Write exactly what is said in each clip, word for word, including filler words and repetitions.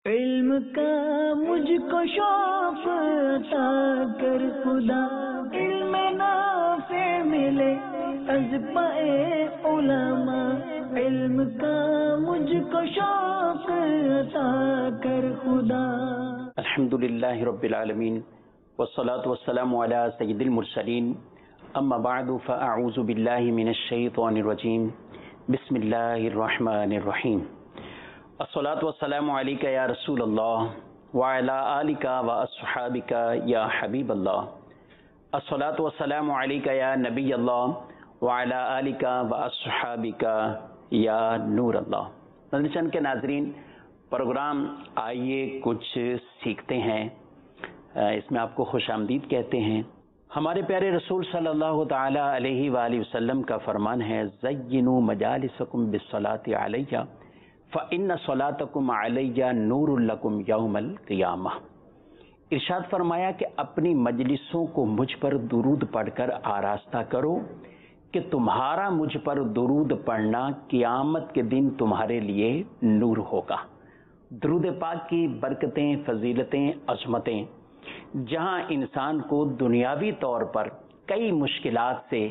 علم کا مجھ کو شوق عطا کر خدا، علم نافع ملے از پائے علماء، علم کا مجھ کو شوق عطا کر خدا۔ الحمدللہ رب العالمین والصلاة والسلام علی سید المرسلین، اما بعد فاعوذ باللہ من الشیطان الرجیم، بسم اللہ الرحمن الرحیم۔ الصلاة والسلام علیکہ یا رسول اللہ وعلی آلکہ واصحابکہ یا حبیب اللہ۔ الصلاة والسلام علیکہ یا نبی اللہ وعلی آلکہ واصحابکہ یا نور اللہ۔ مدنی چینل کے ناظرین، پروگرام آئیے کچھ سیکھتے ہیں، اس میں آپ کو خوش آمدید کہتے ہیں۔ ہمارے پیارے رسول صلی اللہ تعالی علیہ وآلہ وسلم کا فرمان ہے، زینوا مجالسکم بالصلاۃ علیہ فإن صلاتکم علیہ نور لکم یوم القیامہ۔ ارشاد فرمایا کہ اپنی مجلسوں کو مجھ پر درود پڑھ کر آراستہ کرو کہ تمہارا مجھ پر درود پڑھنا قیامت کے دن تمہارے لیے نور ہوگا۔ درود پاک کی برکتیں، فضیلتیں، عظمتیں جہاں انسان کو دنیاوی طور پر کئی مشکلات سے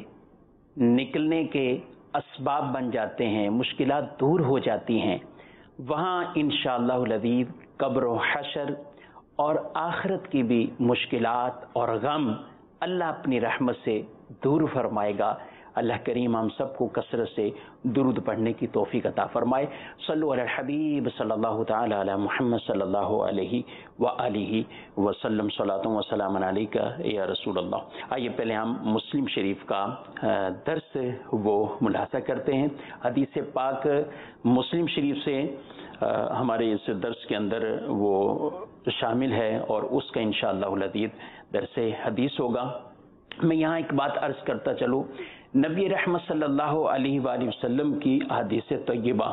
نکلنے کے اسباب بن جاتے ہیں، مشکلات دور ہو جاتی ہیں، وہاں انشاءاللہ العزیز قبر و حشر اور آخرت کی بھی مشکلات اور غم اللہ اپنی رحمت سے دور فرمائے گا۔ اللہ کریم ہم سب کو کثرت سے درود پڑھنے کی توفیق عطا فرمائے۔ صلو علی الحبیب صلی اللہ تعالی علی محمد صلی اللہ علیہ وآلہ وسلم، صلاۃ و سلام علیکہ یا رسول اللہ۔ آئیے پہلے ہم مسلم شریف کا درس وہ ملاحظہ کرتے ہیں۔ حدیث پاک مسلم شریف سے ہمارے اس درس کے اندر وہ شامل ہے اور اس کا انشاءاللہ العزیز درس حدیث ہوگا۔ میں یہاں ایک بات عرض کرتا چلوں، نبی رحمت صلی اللہ علیہ وآلہ وسلم کی حدیث طیبہ،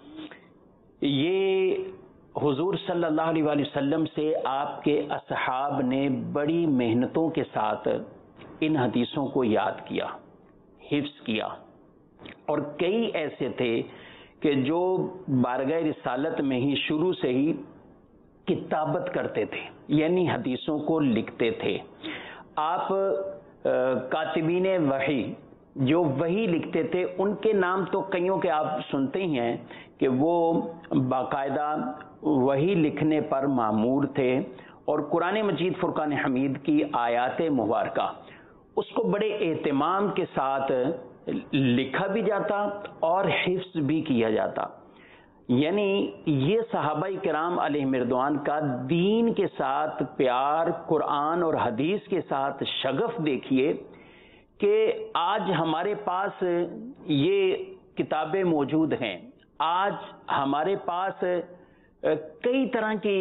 یہ حضور صلی اللہ علیہ وآلہ وسلم سے آپ کے اصحاب نے بڑی محنتوں کے ساتھ ان حدیثوں کو یاد کیا، حفظ کیا، اور کئی ایسے تھے کہ جو بارگاہ رسالت میں ہی شروع سے ہی کتابت کرتے تھے، یعنی حدیثوں کو لکھتے تھے۔ آپ کاتبین وحی جو وحی لکھتے تھے، ان کے نام تو کئیوں کے آپ سنتے ہی ہیں کہ وہ باقاعدہ وحی لکھنے پر مامور تھے، اور قرآن مجید فرقان حمید کی آیات مبارکہ اس کو بڑے اہتمام کے ساتھ لکھا بھی جاتا اور حفظ بھی کیا جاتا۔ یعنی یہ صحابہ کرام علیہ رضوان کا دین کے ساتھ پیار، قرآن اور حدیث کے ساتھ شغف دیکھیے کہ آج ہمارے پاس یہ کتابیں موجود ہیں، آج ہمارے پاس کئی طرح کی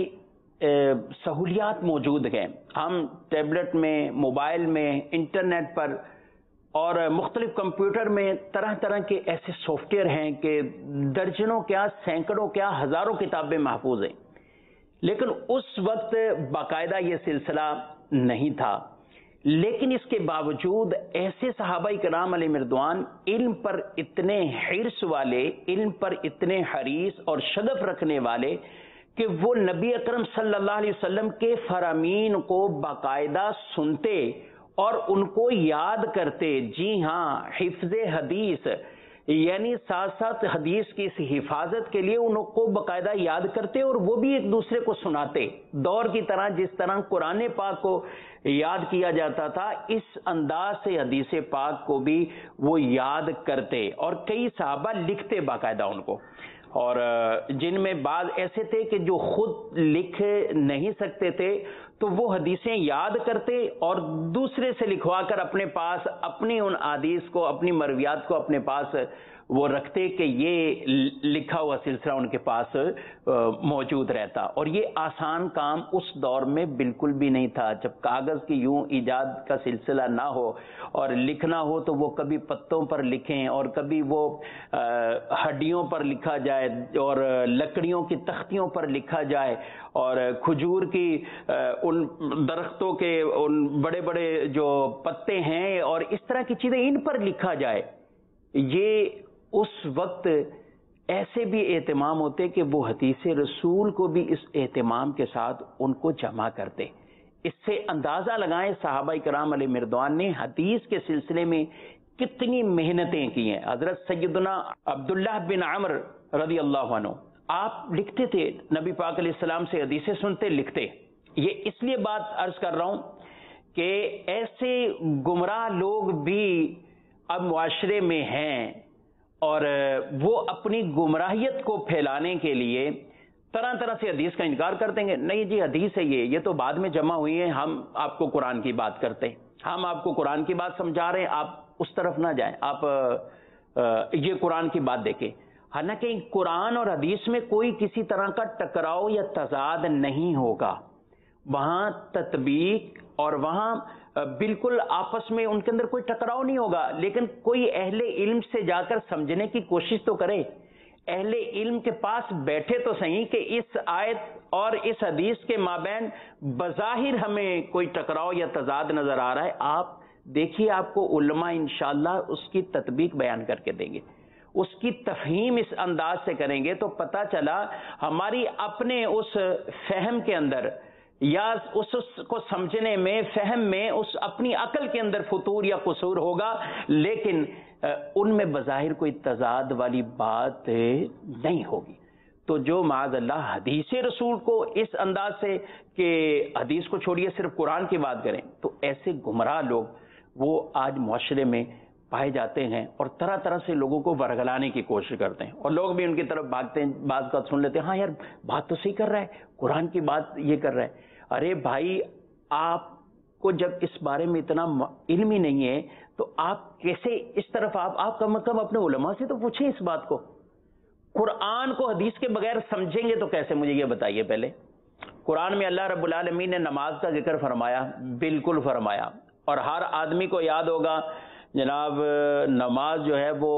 سہولیات موجود ہیں۔ ہم ٹیبلٹ میں، موبائل میں، انٹرنیٹ پر اور مختلف کمپیوٹر میں طرح طرح کے ایسے سافٹ ویئر ہیں کہ درجنوں کیا، سینکڑوں کیا، ہزاروں کتابیں محفوظ ہیں، لیکن اس وقت باقاعدہ یہ سلسلہ نہیں تھا۔ لیکن اس کے باوجود ایسے صحابہ کرام علیہ رضوان علم پر اتنے حرص والے، علم پر اتنے حریص اور شغف رکھنے والے کہ وہ نبی اکرم صلی اللہ علیہ وسلم کے فرامین کو باقاعدہ سنتے اور ان کو یاد کرتے۔ جی ہاں، حفظ حدیث یعنی ساتھ ساتھ حدیث کی اس حفاظت کے لیے ان کو باقاعدہ یاد کرتے اور وہ بھی ایک دوسرے کو سناتے۔ دور کی طرح جس طرح قرآن پاک کو یاد کیا جاتا تھا، اس انداز سے حدیث پاک کو بھی وہ یاد کرتے، اور کئی صحابہ لکھتے باقاعدہ ان کو، اور جن میں بعض ایسے تھے کہ جو خود لکھ نہیں سکتے تھے تو وہ حدیثیں یاد کرتے اور دوسرے سے لکھوا کر اپنے پاس اپنی ان حدیث کو، اپنی مرویات کو اپنے پاس وہ رکھتے کہ یہ لکھا ہوا سلسلہ ان کے پاس موجود رہتا۔ اور یہ آسان کام اس دور میں بالکل بھی نہیں تھا، جب کاغذ کی یوں ایجاد کا سلسلہ نہ ہو اور لکھنا ہو تو وہ کبھی پتوں پر لکھیں اور کبھی وہ ہڈیوں پر لکھا جائے اور لکڑیوں کی تختیوں پر لکھا جائے اور کھجور کی ان درختوں کے ان بڑے بڑے جو پتے ہیں اور اس طرح کی چیزیں ان پر لکھا جائے۔ یہ اس وقت ایسے بھی اہتمام ہوتے کہ وہ حدیث رسول کو بھی اس اہتمام کے ساتھ ان کو جمع کرتے. اس سے اندازہ لگائیں صحابہ کرام علیہ مردوان نے حدیث کے سلسلے میں کتنی محنتیں کی ہیں. حضرت سیدنا عبداللہ بن عمر رضی اللہ عنہ آپ لکھتے تھے، نبی پاک علیہ السلام سے حدیثیں سنتے لکھتے. یہ اس لیے بات عرض کر رہا ہوں کہ ایسے گمراہ لوگ بھی اب معاشرے میں ہیں اور وہ اپنی گمراہیت کو پھیلانے کے لیے طرح طرح سے حدیث کا انکار کر دیں گے. نہیں جی حدیث ہے یہ یہ تو بعد میں جمع ہوئی ہے، ہم آپ کو قرآن کی بات کرتے ہیں، ہم آپ کو قرآن کی بات سمجھا رہے ہیں، آپ اس طرف نہ جائیں، آپ یہ قرآن کی بات دیکھیں. حالانکہ قرآن اور حدیث میں کوئی کسی طرح کا ٹکراؤ یا تضاد نہیں ہوگا. وہاں تطبیق اور وہاں بالکل آپس میں ان کے اندر کوئی ٹکراؤ نہیں ہوگا. لیکن کوئی اہل علم سے جا کر سمجھنے کی کوشش تو کرے، اہل علم کے پاس بیٹھے تو صحیح کہ اس آیت اور اس حدیث کے مابین بظاہر ہمیں کوئی ٹکراؤ یا تضاد نظر آ رہا ہے. آپ دیکھیے، آپ کو علماء انشاءاللہ اس کی تطبیق بیان کر کے دیں گے، اس کی تفہیم اس انداز سے کریں گے تو پتہ چلا ہماری اپنے اس فہم کے اندر یا اس کو سمجھنے میں، فہم میں، اس اپنی عقل کے اندر فتور یا قصور ہوگا، لیکن ان میں بظاہر کوئی تضاد والی بات نہیں ہوگی. تو جو معاذ اللہ حدیث رسول کو اس انداز سے کہ حدیث کو چھوڑیے صرف قرآن کی بات کریں، تو ایسے گمراہ لوگ وہ آج معاشرے میں پائے جاتے ہیں اور طرح طرح سے لوگوں کو ورگلانے کی کوشش کرتے ہیں، اور لوگ بھی ان کی طرف بھاگتے ہیں. بعض کا سن لیتے ہیں، ہاں یار بات تو صحیح کر رہا ہے، قرآن کی بات یہ کر رہا ہے. ارے بھائی، آپ کو جب اس بارے میں اتنا علم ہی نہیں ہے تو آپ کیسے اس طرف آپ آپ کم از کم اپنے علماء سے تو پوچھیں اس بات کو. قرآن کو حدیث کے بغیر سمجھیں گے تو کیسے، مجھے یہ بتائیے پہلے. قرآن میں اللہ رب العالمین نے نماز کا ذکر فرمایا، بالکل فرمایا، اور ہر آدمی کو یاد ہوگا جناب نماز جو ہے وہ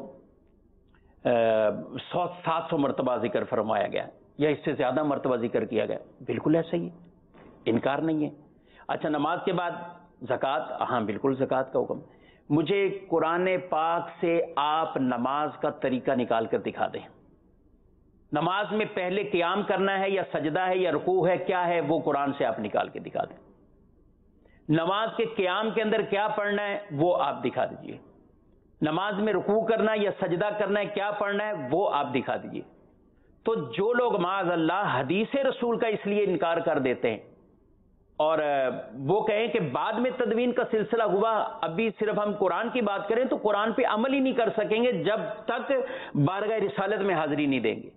سو سات سو مرتبہ ذکر فرمایا گیا یا اس سے زیادہ مرتبہ ذکر کیا گیا. بالکل ایسا ہی ہے، انکار نہیں ہے. اچھا، نماز کے بعد زکوٰۃ، ہاں بالکل زکوٰۃ کا حکم. مجھے قرآن پاک سے آپ نماز کا طریقہ نکال کر دکھا دیں. نماز میں پہلے قیام کرنا ہے یا سجدہ ہے یا رکوع ہے، کیا ہے وہ قرآن سے آپ نکال کے دکھا دیں. نماز کے قیام کے اندر کیا پڑھنا ہے وہ آپ دکھا دیجئے. نماز میں رکوع کرنا یا سجدہ کرنا ہے، کیا پڑھنا ہے وہ آپ دکھا دیجئے. تو جو لوگ معاذ اللہ حدیث رسول کا اس لیے انکار کر دیتے ہیں اور وہ کہیں کہ بعد میں تدوین کا سلسلہ ہوا، ابھی صرف ہم قرآن کی بات کریں تو قرآن پہ عمل ہی نہیں کر سکیں گے جب تک بارگاہ رسالت میں حاضری نہیں دیں گے.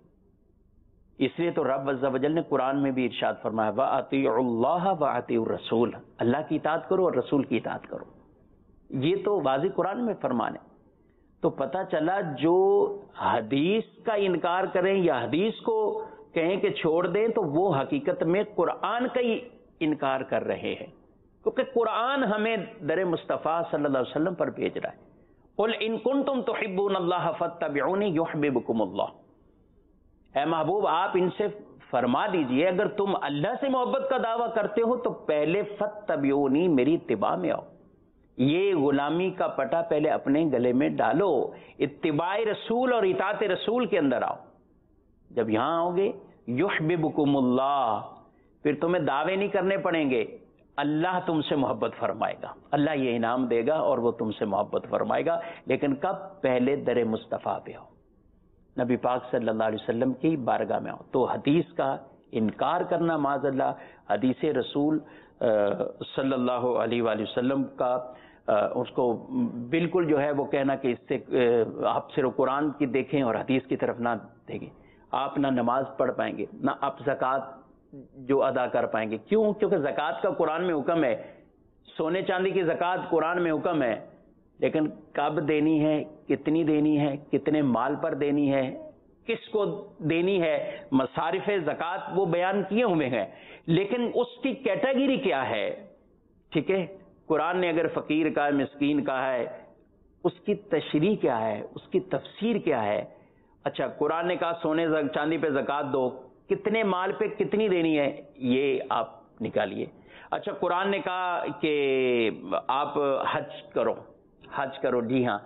اس لیے تو رب عز و جل نے قرآن میں بھی ارشاد فرمایا وَأَطِيعُوا اللَّهَ وَأَطِيعُوا الرَّسُولَ، اللہ کی اطاعت کرو اور رسول کی اطاعت کرو. یہ تو واضح قرآن میں فرمان ہے. تو پتہ چلا جو حدیث کا انکار کریں یا حدیث کو کہیں کہ چھوڑ دیں تو وہ حقیقت میں قرآن کا ہی انکار کر رہے ہیں، کیونکہ قرآن ہمیں در مصطفیٰ صلی اللہ علیہ وسلم پر بھیج رہا ہے. قُلْ إِن كُنتُمْ تُحِبُّونَ اللَّهَ فَاتَّبِعُونِي يُحْبِبْكُمُ اللَّهُ. اے محبوب آپ ان سے فرما دیجئے اگر تم اللہ سے محبت کا دعویٰ کرتے ہو تو پہلے فَاتَّبِعُونِی، میری اتباع میں آؤ. یہ غلامی کا پٹا پہلے اپنے گلے میں ڈالو، اتباع رسول اور اطاعت رسول کے اندر آؤ. جب یہاں آؤ گے یحببکم اللہ، پھر تمہیں دعوے نہیں کرنے پڑیں گے، اللہ تم سے محبت فرمائے گا، اللہ یہ انعام دے گا اور وہ تم سے محبت فرمائے گا. لیکن کب؟ پہلے در مصطفیٰ پہ آؤ، نبی پاک صلی اللہ علیہ وسلم کی بارگاہ میں آؤ. تو حدیث کا انکار کرنا معاذ اللہ، حدیث رسول صلی اللہ علیہ وآلہ وسلم کا اس کو بالکل جو ہے وہ کہنا کہ اس سے آپ صرف قرآن کی دیکھیں اور حدیث کی طرف نہ دیکھیں. آپ نہ نماز پڑھ پائیں گے، نہ آپ زکوٰۃ جو ادا کر پائیں گے. کیوں؟ کیونکہ زکوٰۃ کا قرآن میں حکم ہے، سونے چاندی کی زکوٰۃ قرآن میں حکم ہے، لیکن کب دینی ہے، کتنی دینی ہے، کتنے مال پر دینی ہے، کس کو دینی ہے، مصارف زکوٰۃ وہ بیان کیے ہوئے ہیں، لیکن اس کی کیٹیگری کیا ہے. ٹھیک ہے، قرآن نے اگر فقیر کا ہے، مسکین کا ہے، اس کی تشریح کیا ہے، اس کی تفسیر کیا ہے. اچھا، قرآن نے کہا سونے چاندی پہ زکوٰۃ دو، کتنے مال پہ کتنی دینی ہے یہ آپ نکالیے. اچھا، قرآن نے کہا کہ آپ حج کرو، حج کرو، جی ہاں،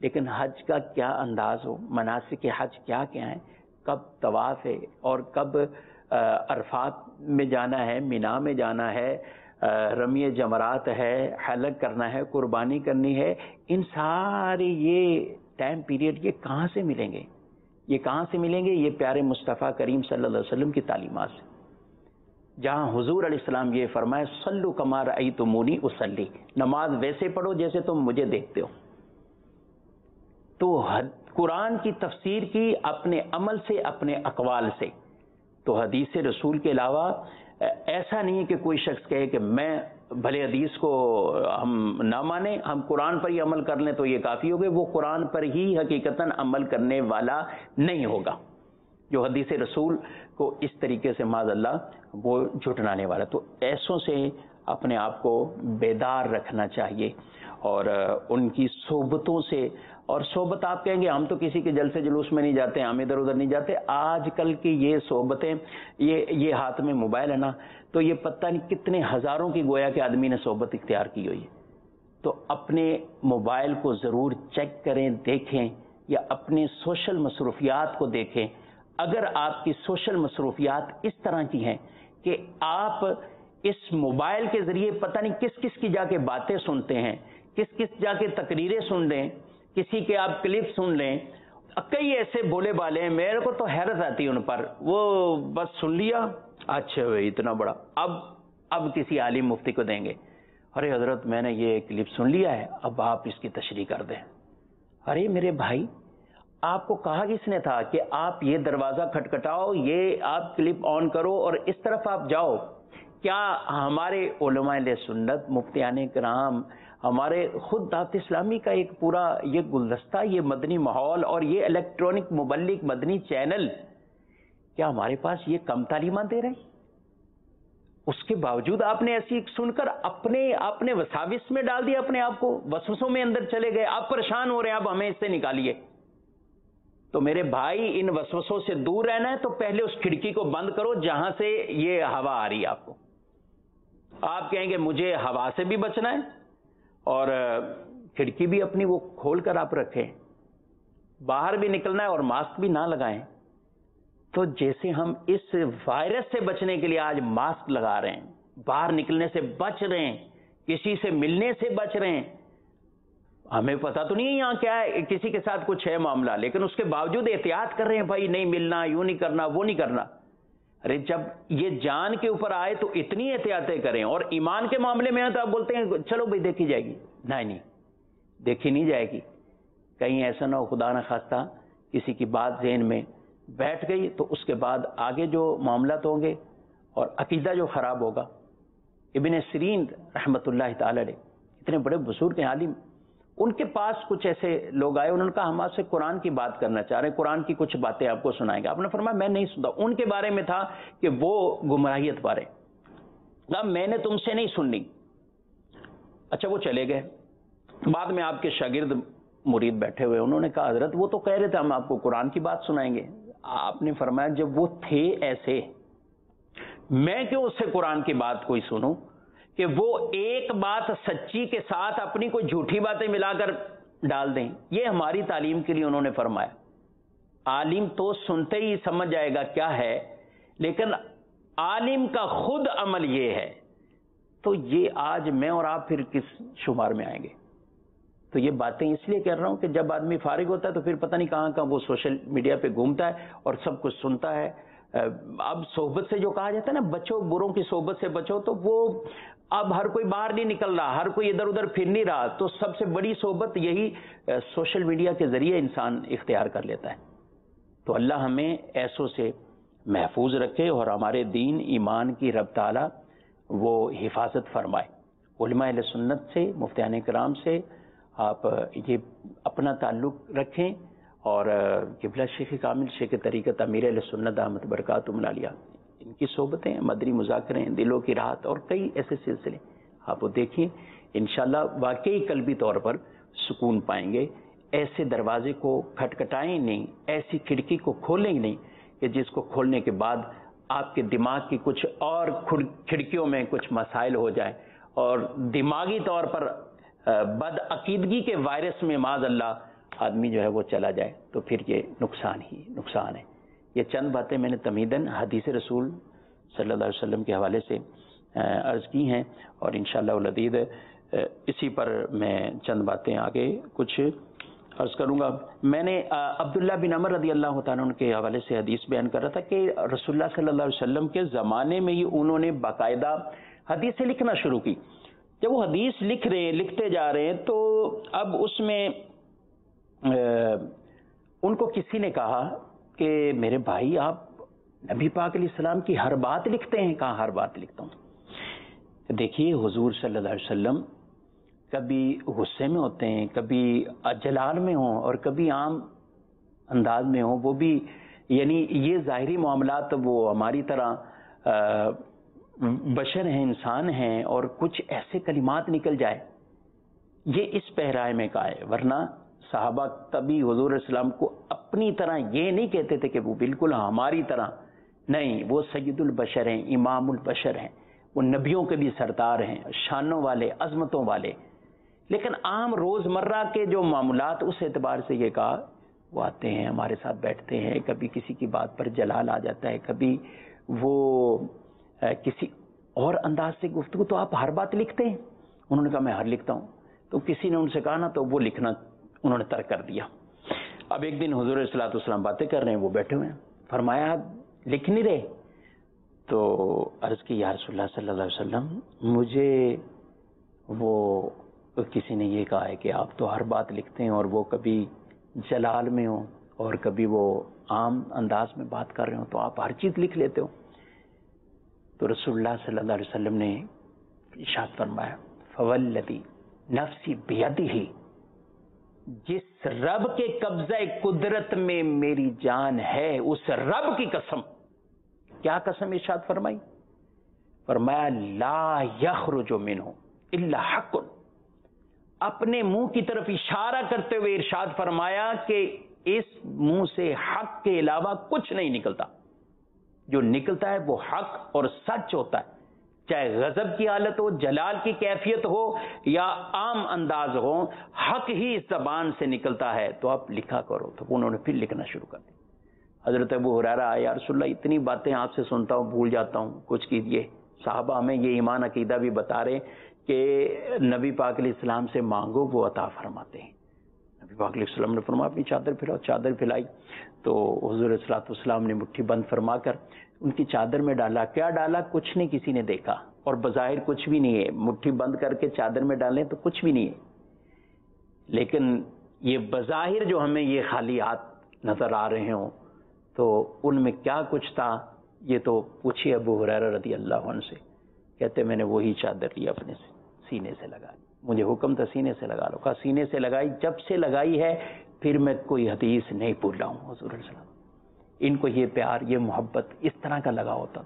لیکن حج کا کیا انداز ہو، مناسک حج کیا کیا ہیں، کب طواف ہے اور کب عرفات میں جانا ہے، مینا میں جانا ہے، رمی جمرات ہے، حلق کرنا ہے، قربانی کرنی ہے، ان سارے یہ ٹائم پیریڈ یہ کہاں سے ملیں گے؟ یہ کہاں سے ملیں گے؟ یہ پیارے مصطفیٰ کریم صلی اللہ علیہ وسلم کی تعلیمات سے، جہاں حضور علیہ السلام یہ فرمائے صلو کما رأیتمونی اصلی، نماز ویسے پڑھو جیسے تم مجھے دیکھتے ہو۔ تو قرآن کی تفسیر کی اپنے عمل سے، اپنے اقوال سے۔ تو حدیث رسول کے علاوہ ایسا نہیں ہے کہ کوئی شخص کہے کہ میں بھلے حدیث کو ہم نہ مانیں، ہم قرآن پر ہی عمل کر لیں تو یہ کافی ہوگا، وہ قرآن پر ہی حقیقتاً عمل کرنے والا نہیں ہوگا، جو حدیث رسول کو اس طریقے سے معاذ اللہ وہ جھٹلانے والا۔ تو ایسوں سے اپنے آپ کو بیدار رکھنا چاہیے، اور ان کی صحبتوں سے، اور صحبت آپ کہیں گے ہم تو کسی کے جلسے جلوس میں نہیں جاتے، ہم ادھر ادھر نہیں جاتے۔ آج کل کی یہ صحبتیں، یہ یہ ہاتھ میں موبائل ہے نا، تو یہ پتہ نہیں کتنے ہزاروں کی گویا کہ آدمی نے صحبت اختیار کی ہوئی ہے۔ تو اپنے موبائل کو ضرور چیک کریں، دیکھیں، یا اپنے سوشل مصروفیات کو دیکھیں۔ اگر آپ کی سوشل مصروفیات اس طرح کی ہیں کہ آپ اس موبائل کے ذریعے پتہ نہیں کس کس کی جا کے باتیں سنتے ہیں، کس کس جا کے تقریریں سن لیں، کسی کے آپ کلپ سن لیں، کئی ایسے بولے بالے ہیں، میرے کو تو حیرت آتی ہے ان پر۔ وہ بس سن لیا، اچھا بھائی اتنا بڑا، اب اب کسی عالم مفتی کو دیں گے، ارے حضرت میں نے یہ کلپ سن لیا ہے، اب آپ اس کی تشریح کر دیں۔ ارے میرے بھائی، آپ کو کہا کس نے تھا کہ آپ یہ دروازہ کھٹکھٹاؤ، یہ آپ کلپ آن کرو اور اس طرف آپ جاؤ؟ کیا ہمارے علماء اہل سنت، مفتیان کرام، ہمارے خود دعوت اسلامی کا ایک پورا یہ گلدستہ، یہ مدنی ماحول اور یہ الیکٹرانک مبلغ مدنی چینل، کیا ہمارے پاس یہ کم تعلیمات دے رہے ہیں؟ اس کے باوجود آپ نے ایسی سن کر اپنے اپنے وساوس میں ڈال دیا، اپنے آپ کو وسوسوں میں اندر چلے گئے، آپ پریشان ہو رہے ہیں، اب ہمیں اس سے نکالیے۔ تو میرے بھائی، ان وسوسوں سے دور رہنا ہے تو پہلے اس کھڑکی کو بند کرو جہاں سے یہ ہوا آ رہی ہے آپ کو۔ آپ کہیں گے مجھے ہوا سے بھی بچنا ہے، اور کھڑکی بھی اپنی وہ کھول کر آپ رکھیں، باہر بھی نکلنا ہے اور ماسک بھی نہ لگائیں۔ تو جیسے ہم اس وائرس سے بچنے کے لیے آج ماسک لگا رہے ہیں، باہر نکلنے سے بچ رہے ہیں، کسی سے ملنے سے بچ رہے ہیں، ہمیں پتہ تو نہیں ہے یہاں کیا ہے، کسی کے ساتھ کچھ ہے معاملہ، لیکن اس کے باوجود احتیاط کر رہے ہیں، بھائی نہیں ملنا، یوں نہیں کرنا، وہ نہیں کرنا۔ ارے جب یہ جان کے اوپر آئے تو اتنی احتیاطیں کریں، اور ایمان کے معاملے میں تو آپ بولتے ہیں چلو بھائی دیکھی جائے گی، نہیں نہیں دیکھی نہیں جائے گی۔ کہیں ایسا نہ ہو خدا نہ خواستہ کسی کی بات ذہن میں بیٹھ گئی تو اس کے بعد آگے جو معاملات ہوں گے اور عقیدہ جو خراب ہوگا۔ ابن سیرین رحمۃ اللہ تعالی علیہ، اتنے بڑے بزرگ ہیں، عالم، ان کے پاس کچھ ایسے لوگ آئے، انہوں نے کہا ہم آپ سے قرآن کی بات کرنا چاہ رہے ہیں، قرآن کی کچھ باتیں آپ کو سنائیں گے۔ آپ نے فرمایا میں نہیں سنتا۔ ان کے بارے میں تھا کہ وہ گمراہیت بارے، کہا میں نے تم سے نہیں سننی۔ اچھا وہ چلے گئے، بعد میں آپ کے شاگرد مرید بیٹھے ہوئے، انہوں نے کہا حضرت وہ تو کہہ رہے تھے ہم آپ کو قرآن کی بات سنائیں گے۔ آپ نے فرمایا جب وہ تھے ایسے، میں کیوں اس سے قرآن کی بات کوئی سنوں کہ وہ ایک بات سچی کے ساتھ اپنی کوئی جھوٹی باتیں ملا کر ڈال دیں۔ یہ ہماری تعلیم کے لیے انہوں نے فرمایا۔ عالم تو سنتے ہی سمجھ جائے گا کیا ہے، لیکن عالم کا خود عمل یہ ہے، تو یہ آج میں اور آپ پھر کس شمار میں آئیں گے؟ تو یہ باتیں اس لیے کہہ رہا ہوں کہ جب آدمی فارغ ہوتا ہے تو پھر پتہ نہیں کہاں کہاں وہ سوشل میڈیا پہ گھومتا ہے اور سب کچھ سنتا ہے۔ اب صحبت سے جو کہا جاتا ہے نا بچو، بروں کی صحبت سے بچو، تو وہ اب ہر کوئی باہر نہیں نکل رہا، ہر کوئی ادھر ادھر پھر نہیں رہا، تو سب سے بڑی صحبت یہی سوشل میڈیا کے ذریعے انسان اختیار کر لیتا ہے۔ تو اللہ ہمیں ایسوں سے محفوظ رکھے اور ہمارے دین ایمان کی رب تعالی وہ حفاظت فرمائے۔ علماء اہل سنت سے، مفتیان کرام سے آپ یہ اپنا تعلق رکھیں، اور قبلہ شیخ کامل شیخ طریقت امیر اہل سنت دامت برکاتہم العالیہ، ان کی صحبتیں، مدنی مذاکریں، دلوں کی راحت اور کئی ایسے سلسلے آپ وہ دیکھیں، انشاءاللہ واقعی قلبی طور پر سکون پائیں گے۔ ایسے دروازے کو کھٹکھٹائیں نہیں، ایسی کھڑکی کو کھولیں نہیں کہ جس کو کھولنے کے بعد آپ کے دماغ کی کچھ اور کھڑکیوں میں کچھ مسائل ہو جائیں اور دماغی طور پر بد عقیدگی کے وائرس میں معاذ اللہ آدمی جو ہے وہ چلا جائے تو پھر یہ نقصان ہی نقصان ہے۔ یہ چند باتیں میں نے تمہیداً حدیث رسول صلی اللہ علیہ وسلم کے حوالے سے عرض کی ہیں، اور انشاءاللہ العزیز اسی پر میں چند باتیں آگے کچھ عرض کروں گا۔ میں نے عبداللہ بن عمر رضی اللہ تعالیٰ عنہ کے حوالے سے حدیث بیان کر رہا تھا کہ رسول اللہ صلی اللہ علیہ وسلم کے زمانے میں ہی انہوں نے باقاعدہ حدیثیں لکھنا شروع کی۔ جب وہ حدیث لکھ رہے ہیں لکھتے جا رہے ہیں تو اب اس میں ان کو کسی نے کہا کہ میرے بھائی آپ نبی پاک علیہ السلام کی ہر بات لکھتے ہیں؟ کہاں ہر بات لکھتا ہوں۔ دیکھیے حضور صلی اللہ علیہ وسلم کبھی غصے میں ہوتے ہیں، کبھی جلال میں ہوں، اور کبھی عام انداز میں ہوں، وہ بھی یعنی یہ ظاہری معاملات وہ ہماری طرح بشر ہیں، انسان ہیں، اور کچھ ایسے کلمات نکل جائے، یہ اس پہرائے میں کا ہے۔ ورنہ صحابہ کبھی حضور علیہ السلام کو اپنی طرح یہ نہیں کہتے تھے کہ وہ بالکل ہماری طرح، نہیں، وہ سید البشر ہیں، امام البشر ہیں، وہ نبیوں کے بھی سردار ہیں، شانوں والے، عظمتوں والے۔ لیکن عام روزمرہ کے جو معاملات اس اعتبار سے یہ کہا، وہ آتے ہیں ہمارے ساتھ بیٹھتے ہیں، کبھی کسی کی بات پر جلال آ جاتا ہے، کبھی وہ کسی اور انداز سے گفتگو، تو آپ ہر بات لکھتے ہیں؟ انہوں نے کہا میں ہر لکھتا ہوں۔ تو کسی نے ان سے کہا نا، تو وہ لکھنا انہوں نے ترک کر دیا۔ اب ایک دن حضور علیہ الصلوۃ والسلام باتیں کر رہے ہیں، وہ بیٹھے ہوئے ہیں، فرمایا آپ لکھ نہیں رہے؟ تو عرض کی یا رسول اللہ صلی اللہ علیہ وسلم، مجھے وہ کسی نے یہ کہا ہے کہ آپ تو ہر بات لکھتے ہیں، اور وہ کبھی جلال میں ہوں اور کبھی وہ عام انداز میں بات کر رہے ہوں، تو آپ ہر چیز لکھ لیتے ہو۔ تو رسول اللہ صلی اللہ علیہ وسلم نے ارشاد فرمایا فوالذی نفسی بیدہ، جس رب کے قبضہ قدرت میں میری جان ہے، اس رب کی قسم۔ کیا قسم ارشاد فرمائی؟ فرمایا لا یخرج منہ الا حق، اپنے منہ کی طرف اشارہ کرتے ہوئے ارشاد فرمایا کہ اس منہ سے حق کے علاوہ کچھ نہیں نکلتا، جو نکلتا ہے وہ حق اور سچ ہوتا ہے، چاہے غضب کی حالت ہو، جلال کی کیفیت ہو، یا عام انداز ہو، حق ہی اس زبان سے نکلتا ہے۔ تو آپ لکھا کرو۔ تو انہوں نے پھر لکھنا شروع کر دیا۔ حضرت ابو ہریرہ آئے، یا رسول اللہ اتنی باتیں آپ سے سنتا ہوں بھول جاتا ہوں، کچھ کیجئے۔ صحابہ ہمیں یہ ایمان عقیدہ بھی بتا رہے کہ نبی پاک علیہ السلام سے مانگو وہ عطا فرماتے ہیں۔ نبی پاک علیہ السلام نے فرمایا اپنی چادر پھیلاؤ، چادر پھیلائی تو حضور صلی اللہ علیہ وسلم نے مٹھی بند فرما کر ان کی چادر میں ڈالا۔ کیا ڈالا؟ کچھ نہیں کسی نے دیکھا، اور بظاہر کچھ بھی نہیں ہے، مٹھی بند کر کے چادر میں ڈالیں تو کچھ بھی نہیں ہے، لیکن یہ بظاہر جو ہمیں یہ خالی ہاتھ نظر آ رہے ہوں تو ان میں کیا کچھ تھا، یہ تو پوچھیے ابو ہریرہ رضی اللہ عنہ سے۔ کہتے میں نے وہی چادر لی اپنے سے سینے سے لگا لی، مجھے حکم تھا سینے سے لگا لو، کہا سینے سے لگائی، جب سے لگائی ہے پھر میں کوئی حدیث نہیں بھول رہا ہوں۔ حضور علیہ السلام ان کو یہ پیار، یہ محبت اس طرح کا لگا ہوتا۔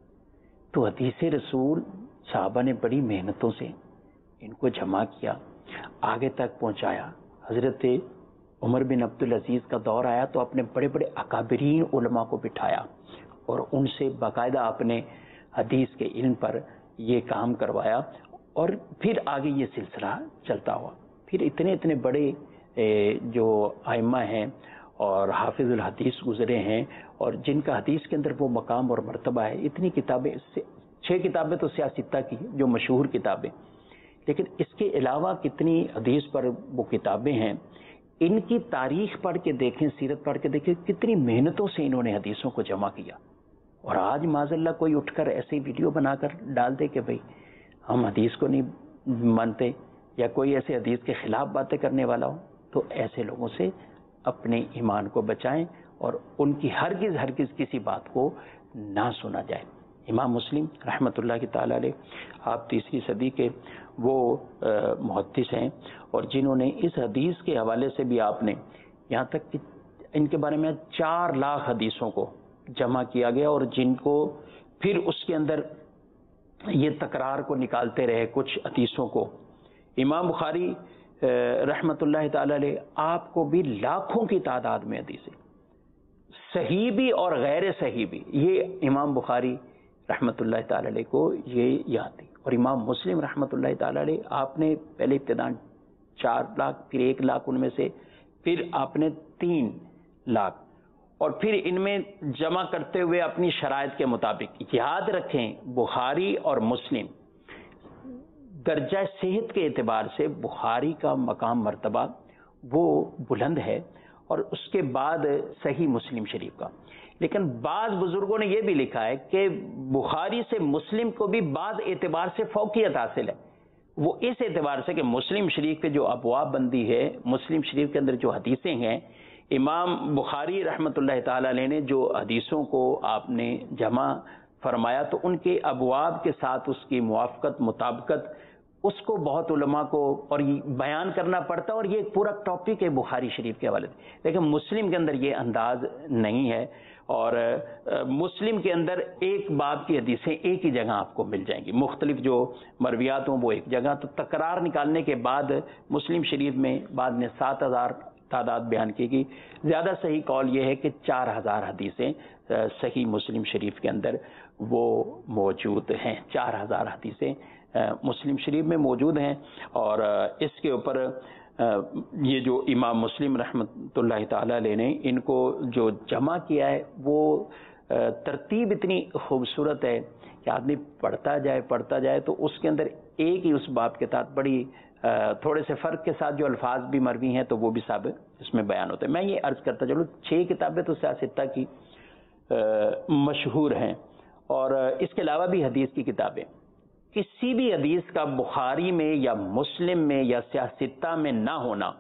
تو حدیث رسول صحابہ نے بڑی محنتوں سے ان کو جمع کیا، آگے تک پہنچایا۔ حضرت عمر بن عبدالعزیز کا دور آیا تو اپنے بڑے بڑے اکابرین علماء کو بٹھایا اور ان سے باقاعدہ اپنے حدیث کے علم پر یہ کام کروایا، اور پھر آگے یہ سلسلہ چلتا ہوا۔ پھر اتنے اتنے بڑے جو ائمہ ہیں اور حافظ الحدیث گزرے ہیں، اور جن کا حدیث کے اندر وہ مقام اور مرتبہ ہے۔ اتنی کتابیں، چھ کتابیں تو سیاستہ کی جو مشہور کتابیں، لیکن اس کے علاوہ کتنی حدیث پر وہ کتابیں ہیں۔ ان کی تاریخ پڑھ کے دیکھیں، سیرت پڑھ کے دیکھیں، کتنی محنتوں سے انہوں نے حدیثوں کو جمع کیا۔ اور آج معاذ اللہ کوئی اٹھ کر ایسی ویڈیو بنا کر ڈال دے کہ بھئی ہم حدیث کو نہیں مانتے، یا کوئی ایسے حدیث کے خلاف باتیں کرنے والا ہو، تو ایسے لوگوں سے اپنے ایمان کو بچائیں اور ان کی ہرگز ہرگز کسی بات کو نہ سنا جائے۔ امام مسلم رحمۃ اللہ کی تعالی علیہ، آپ تیسری صدی کے وہ محدث ہیں، اور جنہوں نے اس حدیث کے حوالے سے بھی آپ نے یہاں تک کہ ان کے بارے میں چار لاکھ حدیثوں کو جمع کیا گیا، اور جن کو پھر اس کے اندر یہ تکرار کو نکالتے رہے کچھ حدیثوں کو۔ امام بخاری رحمۃ اللہ تعالی علیہ، آپ کو بھی لاکھوں کی تعداد میں حدیثیں، صحیح بھی اور غیر صحیح بھی، یہ امام بخاری رحمۃ اللہ تعالی علیہ کو یہ یاد تھی۔ اور امام مسلم رحمۃ اللہ تعالی علیہ، آپ نے پہلے ابتداء چار لاکھ پھر ایک لاکھ ان میں سے پھر آپ نے تین لاکھ اور پھر ان میں جمع کرتے ہوئے اپنی شرائط کے مطابق. یاد رکھیں بخاری اور مسلم درجہ صحت کے اعتبار سے بخاری کا مقام مرتبہ وہ بلند ہے اور اس کے بعد صحیح مسلم شریف کا. لیکن بعض بزرگوں نے یہ بھی لکھا ہے کہ بخاری سے مسلم کو بھی بعض اعتبار سے فوقیت حاصل ہے. وہ اس اعتبار سے کہ مسلم شریف کے جو ابواب بندی ہے، مسلم شریف کے اندر جو حدیثیں ہیں، امام بخاری رحمۃ اللہ تعالی علیہ نے جو حدیثوں کو آپ نے جمع فرمایا تو ان کے ابواب کے ساتھ اس کی موافقت مطابقت اس کو بہت علماء کو اور بیان کرنا پڑتا ہے، اور یہ ایک پورا ٹاپک ہے بخاری شریف کے حوالے سے. لیکن مسلم کے اندر یہ انداز نہیں ہے، اور مسلم کے اندر ایک باب کی حدیثیں ایک ہی جگہ آپ کو مل جائیں گی، مختلف جو مرویات ہوں وہ ایک جگہ. تو تکرار نکالنے کے بعد مسلم شریف میں بعد میں سات ہزار تعداد بیان کی گئی. زیادہ صحیح قول یہ ہے کہ چار ہزار حدیثیں صحیح مسلم شریف کے اندر وہ موجود ہیں. چار ہزار حدیثیں مسلم شریف میں موجود ہیں، اور اس کے اوپر یہ جو امام مسلم رحمۃ اللہ تعالی علیہ نے ان کو جو جمع کیا ہے وہ ترتیب اتنی خوبصورت ہے کہ آدمی پڑھتا جائے پڑھتا جائے تو اس کے اندر ایک ہی اس باب کے تحت بڑی تھوڑے سے فرق کے ساتھ جو الفاظ بھی مروی ہیں تو وہ بھی سب اس میں بیان ہوتے ہیں. میں یہ عرض کرتا چلوں چھ کتابیں تو سیاستہ کی مشہور ہیں، اور اس کے علاوہ بھی حدیث کی کتابیں. کسی بھی حدیث کا بخاری میں یا مسلم میں یا سیاستہ میں نہ ہونا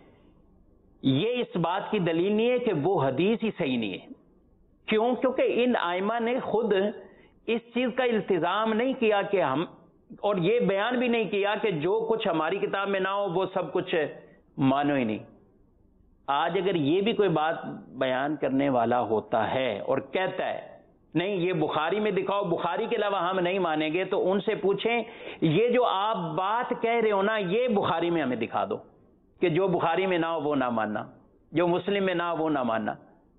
یہ اس بات کی دلیل نہیں ہے کہ وہ حدیث ہی صحیح نہیں ہے. کیوں؟ کیونکہ ان ائمہ نے خود اس چیز کا التزام نہیں کیا کہ ہم، اور یہ بیان بھی نہیں کیا کہ جو کچھ ہماری کتاب میں نہ ہو وہ سب کچھ مانو ہی نہیں. آج اگر یہ بھی کوئی بات بیان کرنے والا ہوتا ہے اور کہتا ہے نہیں یہ بخاری میں دکھاؤ، بخاری کے علاوہ ہم نہیں مانیں گے، تو ان سے پوچھیں یہ جو آپ بات کہہ رہے ہو نا یہ بخاری میں ہمیں دکھا دو کہ جو بخاری میں نہ ہو وہ نہ ماننا، جو مسلم میں نہ ہو وہ نہ ماننا.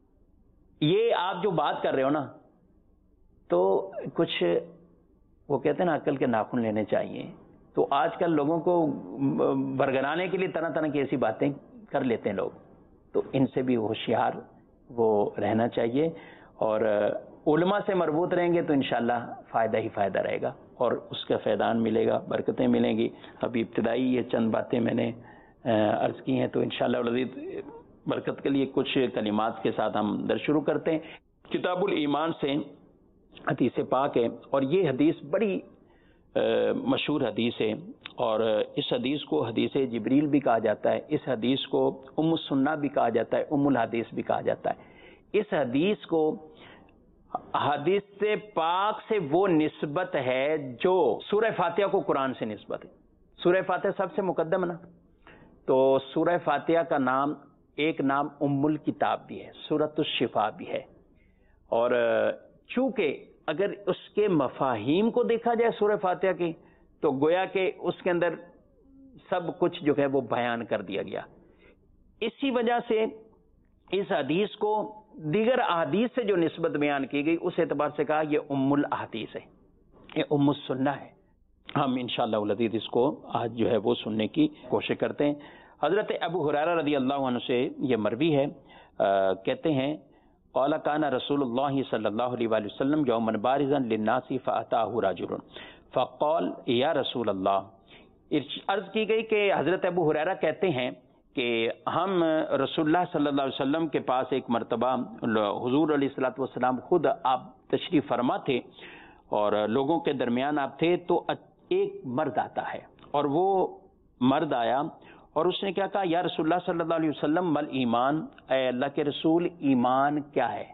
یہ آپ جو بات کر رہے ہو نا تو کچھ وہ کہتے ہیں نا عقل کے ناخن لینے چاہیے. تو آج کل لوگوں کو برگلانے کے لیے طرح طرح کی ایسی باتیں کر لیتے ہیں لوگ، تو ان سے بھی ہوشیار وہ رہنا چاہیے، اور علماء سے مربوط رہیں گے تو انشاءاللہ فائدہ ہی فائدہ رہے گا اور اس کا فیضان ملے گا، برکتیں ملیں گی. ابھی ابتدائی یہ چند باتیں میں نے عرض کی ہیں، تو انشاءاللہ العزیز برکت کے لیے کچھ کلمات کے ساتھ ہم در شروع کرتے ہیں. کتاب الایمان سے حدیث پاک ہے، اور یہ حدیث بڑی مشہور حدیث ہے، اور اس حدیث کو حدیث جبریل بھی کہا جاتا ہے، اس حدیث کو ام السنہ بھی کہا جاتا ہے، ام الحدیث بھی کہا جاتا ہے. اس حدیث کو حدیث پاک سے وہ نسبت ہے جو سورہ فاتحہ کو قرآن سے نسبت ہے. سورہ فاتحہ سب سے مقدم نا، تو سورہ فاتحہ کا نام ایک نام ام الکتاب بھی ہے، سورۃ الشفاء بھی ہے. اور چونکہ اگر اس کے مفاہیم کو دیکھا جائے سورہ فاتحہ کی تو گویا کہ اس کے اندر سب کچھ جو ہے وہ بیان کر دیا گیا. اسی وجہ سے اس حدیث کو دیگر احادیث سے جو نسبت بیان کی گئی اس اعتبار سے کہا یہ ام الاحادیث ہے، یہ ام السنہ ہے. ہم انشاءاللہ العزیز اس کو آج جو ہے وہ سننے کی کوشش کرتے ہیں. حضرت ابو ہریرہ رضی اللہ عنہ سے یہ مروی ہے، کہتے ہیں قال کان رسول اللہ صلی اللہ علیہ وآلہ وسلم یوما بارزا للناس فاتاه رجل فقال یا رسول اللہ. عرض کی گئی کہ حضرت ابو ہریرہ کہتے ہیں کہ ہم رسول اللہ صلی اللہ علیہ وسلم کے پاس ایک مرتبہ حضور علیہ الصلوۃ والسلام خود آپ تشریف فرما تھے اور لوگوں کے درمیان آپ تھے، تو ایک مرد آتا ہے، اور وہ مرد آیا اور اس نے کیا کہا یا رسول اللہ صلی اللہ علیہ وسلم مل ایمان، اے اللہ کے رسول ایمان کیا ہے؟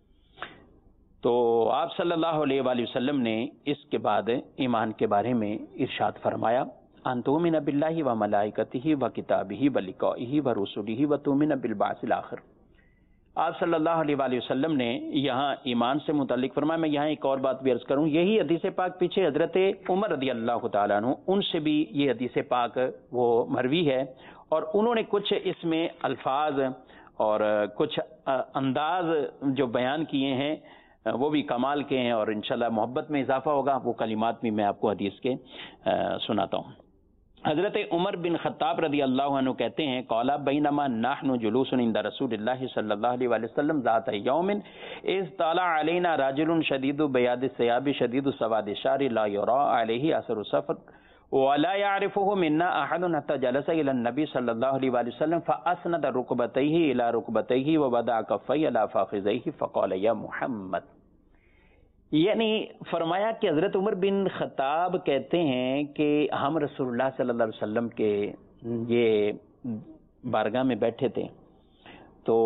تو آپ صلی اللہ علیہ وآلہ وسلم نے اس کے بعد ایمان کے بارے میں ارشاد فرمایا ان تؤمن باللہ و ملائکتہ و کتابہ و لقائہ و رسلہ و تؤمن بالبعث الاخر. آپ صلی اللہ علیہ وآلہ وسلم نے یہاں ایمان سے متعلق فرمایا. میں یہاں ایک اور بات بھی عرض کروں، یہی حدیث پاک پیچھے حضرت عمر رضی اللہ تعالیٰ عنہ ان سے بھی یہ حدیث پاک وہ مروی ہے، اور انہوں نے کچھ اس میں الفاظ اور کچھ انداز جو بیان کیے ہیں وہ بھی کمال کے ہیں، اور انشاءاللہ محبت میں اضافہ ہوگا. وہ کلمات بھی میں آپ کو حدیث کے سناتا ہوں. حضرت عمر بن خطاب رضی اللہ عنہ کہتے ہیں قالا بینما نحن جلوس عند رسول اللہ صلی اللہ علیہ وآلہ وسلم ذات یوم اذ طلع علینا رجل شدید بیاض الثياب شدید سواد الشعر لا يرى علیہ اثر السفر ولا يعرفه منا احد حتى جلس الى النبي صلى الله عليه وآلہ وسلم فاسند ركبتيه الى ركبتيه ووضع كفيه على فخذيه فقال يا محمد. یعنی فرمایا کہ حضرت عمر بن خطاب کہتے ہیں کہ ہم رسول اللہ صلی اللہ علیہ وسلم کے یہ بارگاہ میں بیٹھے تھے تو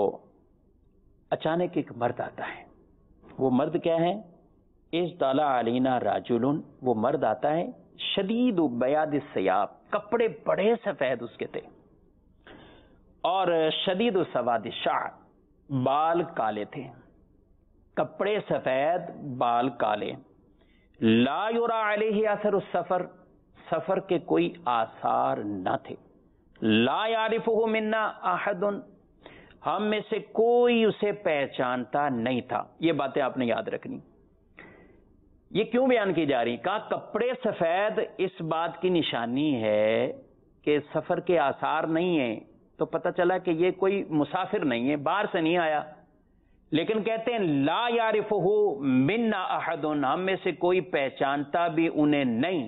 اچانک ایک مرد آتا ہے. وہ مرد کیا ہے؟ اذ طلع علینا رجل، وہ مرد آتا ہے شدید بیاض الثیاب، کپڑے بڑے سفید اس کے تھے، اور شدید سواد الشعر، بال کالے تھے، کپڑے سفید بال کالے، لا یرا علیہ اثر السفر، سفر کے کوئی آثار نہ تھے، لا یعرفہ منا احد، ہم میں سے کوئی اسے پہچانتا نہیں تھا. یہ باتیں آپ نے یاد رکھنی. یہ کیوں بیان کی جا رہی؟ کہا کپڑے سفید اس بات کی نشانی ہے کہ سفر کے آثار نہیں ہیں، تو پتہ چلا کہ یہ کوئی مسافر نہیں ہے، باہر سے نہیں آیا. لیکن کہتے ہیں لا یعرفہ منا احد، ہم میں سے کوئی پہچانتا بھی انہیں نہیں،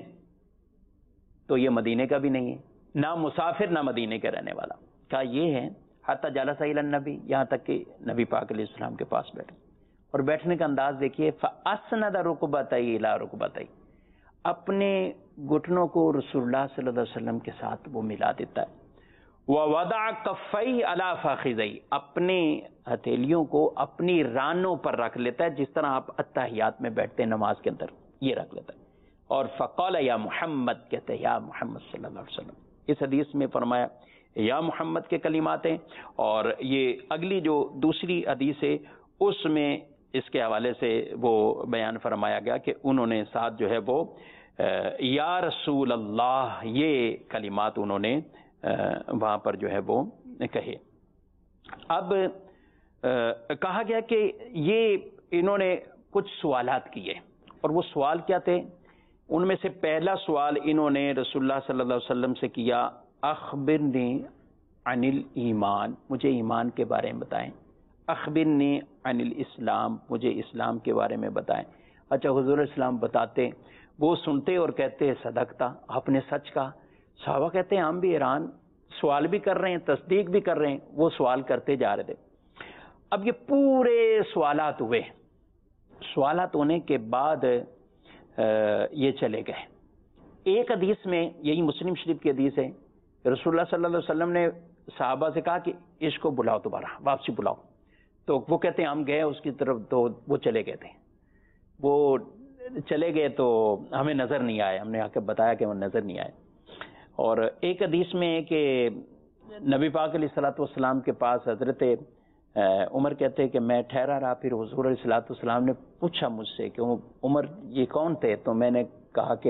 تو یہ مدینے کا بھی نہیں ہے، نہ مسافر نہ مدینے کے رہنے والا. کہا یہ ہے حتی جلس الی النبی، یہاں تک کہ نبی پاک علیہ السلام کے پاس بیٹھے، اور بیٹھنے کا انداز دیکھیے، فاسند رکبتیہ الی رکبتیہ، اپنے گھٹنوں کو رسول اللہ صلی اللہ علیہ وسلم کے ساتھ وہ ملا دیتا ہے. وَوَضَعَ كَفَّيْهِ عَلَى فَخِذَيْهِ، اپنے ہتھیلیوں کو اپنی رانوں پر رکھ لیتا ہے، جس طرح آپ اتحیات میں بیٹھتے ہیں نماز کے اندر، یہ رکھ لیتا ہے. اور فَقَالَ يَا محمد، کہتے ہیں یا محمد صلی اللہ علیہ وسلم. اس حدیث میں فرمایا یا محمد کے کلمات ہیں، اور یہ اگلی جو دوسری حدیث ہے اس میں اس کے حوالے سے وہ بیان فرمایا گیا کہ انہوں نے ساتھ جو ہے وہ یا رسول اللہ، یہ کلمات انہوں نے وہاں پر جو ہے وہ کہے. اب کہا گیا کہ یہ انہوں نے کچھ سوالات کیے، اور وہ سوال کیا تھے؟ ان میں سے پہلا سوال انہوں نے رسول اللہ صلی اللہ علیہ وسلم سے کیا، اخبرنی عن الایمان، مجھے ایمان کے بارے میں بتائیں. اخبرنی عن الاسلام، مجھے اسلام کے بارے میں بتائیں. اچھا حضور اسلام بتاتے، وہ سنتے اور کہتے صدقتا، آپ نے سچ کہا. صحابہ کہتے ہیں ہم بھی حیران، سوال بھی کر رہے ہیں تصدیق بھی کر رہے ہیں. وہ سوال کرتے جا رہے تھے. اب یہ پورے سوالات ہوئے، سوالات ہونے کے بعد یہ چلے گئے. ایک حدیث میں، یہی مسلم شریف کی حدیث ہے، رسول اللہ صلی اللہ علیہ وسلم نے صحابہ سے کہا کہ اس کو بلاؤ، دوبارہ واپسی بلاؤ. تو وہ کہتے ہیں ہم گئے اس کی طرف، تو وہ چلے گئے تھے. وہ چلے گئے تو ہمیں نظر نہیں آئے، ہم نے آ کے بتایا کہ وہ نظر نہیں آئے. اور ایک حدیث میں ہے کہ نبی پاک علیہ الصلوۃ والسلام کے پاس حضرت عمر کہتے ہیں کہ میں ٹھہرا رہا. پھر حضور علیہ الصلوۃ والسلام نے پوچھا مجھ سے کہ عمر یہ کون تھے؟ تو میں نے کہا کہ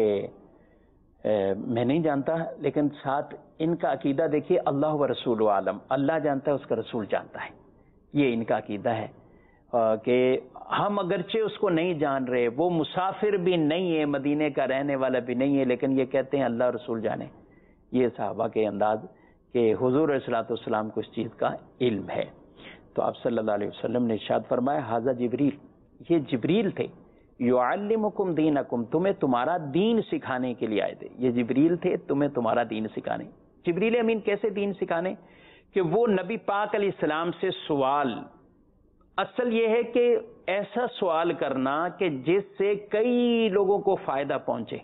میں نہیں جانتا، لیکن ساتھ ان کا عقیدہ دیکھیے، اللہ و رسول عالم، اللہ جانتا ہے، اس کا رسول جانتا ہے. یہ ان کا عقیدہ ہے کہ ہم اگرچہ اس کو نہیں جان رہے، وہ مسافر بھی نہیں ہے، مدینے کا رہنے والا بھی نہیں ہے، لیکن یہ کہتے ہیں اللہ رسول جانے. یہ صحابہ کے انداز کہ حضور علیہ الصلوۃ والسلام کو اس چیز کا علم ہے. تو آپ صلی اللہ علیہ وسلم نے ارشاد فرمایا ھذا جبریل، یہ جبریل تھے، یعلمکم دینکم، تمہیں تمہارا دین سکھانے کے لیے آئے تھے. یہ جبریل تھے تمہیں تمہارا دین سکھانے. جبریل امین کیسے دین سکھانے؟ کہ وہ نبی پاک علیہ السلام سے سوال، اصل یہ ہے کہ ایسا سوال کرنا کہ جس سے کئی لوگوں کو فائدہ پہنچے،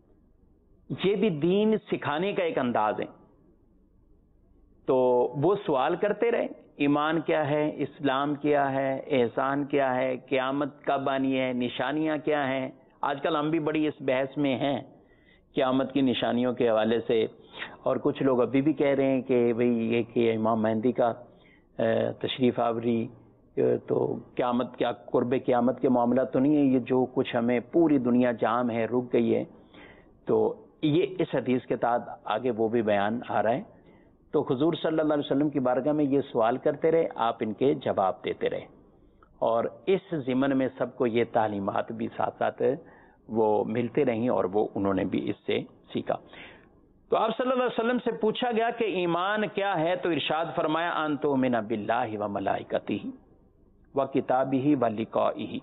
یہ بھی دین سکھانے کا ایک انداز ہے. تو وہ سوال کرتے رہے، ایمان کیا ہے، اسلام کیا ہے، احسان کیا ہے، قیامت کب آنی ہے، نشانیاں کیا ہیں. آج کل ہم بھی بڑی اس بحث میں ہیں قیامت کی نشانیوں کے حوالے سے، اور کچھ لوگ ابھی بھی کہہ رہے ہیں کہ بھئی یہ کہ امام مہدی کا تشریف آوری تو قیامت کیا قرب قیامت کے معاملات تو نہیں ہے، یہ جو کچھ ہمیں پوری دنیا جام ہے، رک گئی ہے. تو یہ اس حدیث کے تحت آگے وہ بھی بیان آ رہا ہے. تو حضور صلی اللہ علیہ وسلم کی بارگاہ میں یہ سوال کرتے رہے، آپ ان کے جواب دیتے رہے، اور اس ضمن میں سب کو یہ تعلیمات بھی ساتھ ساتھ وہ ملتے رہیں، اور وہ انہوں نے بھی اس سے سیکھا. تو آپ صلی اللہ علیہ وسلم سے پوچھا گیا کہ ایمان کیا ہے، تو ارشاد فرمایا ان تؤمن باللہ و ملائکتہ و کتابہ و لقائہ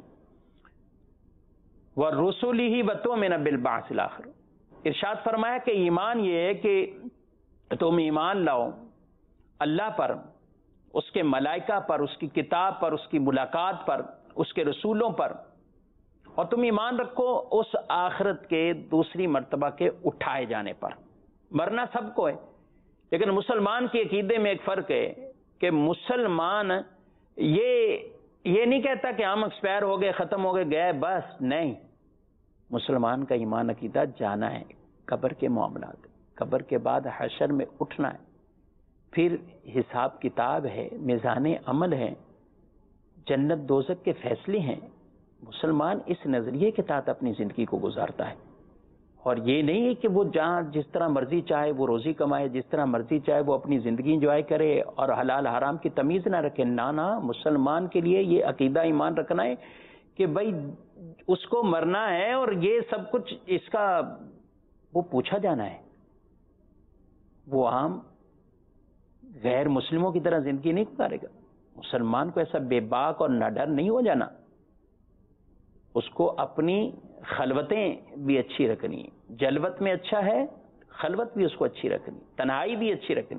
و رسلہ و تؤمن بالبعث الاخر۔ ارشاد فرمایا کہ ایمان یہ ہے کہ تم ایمان لاؤ اللہ پر، اس کے ملائکہ پر، اس کی کتاب پر، اس کی ملاقات پر، اس کے رسولوں پر، اور تم ایمان رکھو اس آخرت کے دوسری مرتبہ کے اٹھائے جانے پر۔ مرنا سب کو ہے، لیکن مسلمان کے عقیدے میں ایک فرق ہے کہ مسلمان یہ یہ نہیں کہتا کہ ہم ایکسپائر ہو گئے، ختم ہو گئے، گئے بس، نہیں۔ مسلمان کا ایمان عقیدہ جانا ہے، قبر کے معاملات، قبر کے بعد حشر میں اٹھنا ہے، پھر حساب کتاب ہے، میزان عمل ہے، جنت دوزخ کے فیصلے ہیں۔ مسلمان اس نظریے کے تحت اپنی زندگی کو گزارتا ہے، اور یہ نہیں ہے کہ وہ جہاں جس طرح مرضی چاہے وہ روزی کمائے، جس طرح مرضی چاہے وہ اپنی زندگی انجوائے کرے اور حلال حرام کی تمیز نہ رکھے۔ نہ نہ، مسلمان کے لیے یہ عقیدہ ایمان رکھنا ہے کہ بھائی اس کو مرنا ہے، اور یہ سب کچھ اس کا وہ پوچھا جانا ہے۔ وہ عام غیر مسلموں کی طرح زندگی نہیں گزارے گا۔ مسلمان کو ایسا بے باک اور ناڈر نہیں ہو جانا، اس کو اپنی خلوتیں بھی اچھی رکھنی، جلوت میں اچھا ہے، خلوت بھی اس کو اچھی رکھنی، تنہائی بھی اچھی رکھنی۔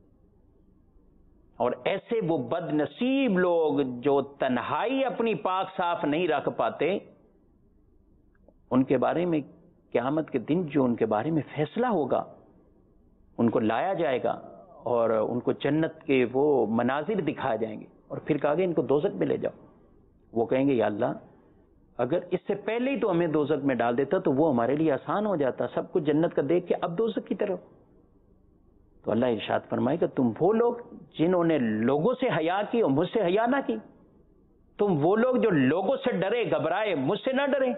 اور ایسے وہ بد نصیب لوگ جو تنہائی اپنی پاک صاف نہیں رکھ پاتے، ان کے بارے میں قیامت کے دن جو ان کے بارے میں فیصلہ ہوگا، ان کو لایا جائے گا اور ان کو جنت کے وہ مناظر دکھائے جائیں گے، اور پھر کہا گیا ان کو دوزخ میں لے جاؤ۔ وہ کہیں گے یا اللہ اگر اس سے پہلے ہی تو ہمیں دوزخ میں ڈال دیتا تو وہ ہمارے لیے آسان ہو جاتا، سب کچھ جنت کا دیکھ کے اب دوزخ کی طرف۔ تو اللہ ارشاد فرمائے کہ تم وہ لوگ جنہوں نے لوگوں سے حیا کی اور مجھ سے حیا نہ کی، تم وہ لوگ جو لوگوں سے ڈرے گھبرائے، مجھ سے نہ ڈرے۔